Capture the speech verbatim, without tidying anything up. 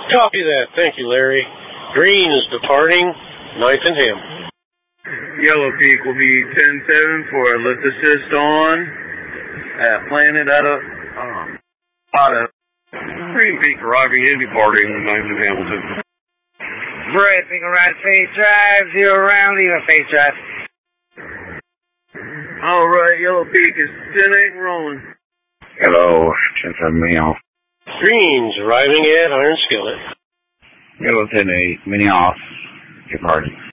Copy that. Thank you, Larry. Green is departing ninth and Ham. Yellow Peak will be ten seven for a lift assist on at Planet out of, um, out of Green Peak arriving in departing ninth and Hamilton. Brett, Peak arrive face drive, zero round, leaving face drive. Alright, Yellow Peak is ten eight rolling. Hello, ten seven mini off. Green's arriving at Iron Skillet. Yellow ten eight, mini off, departing.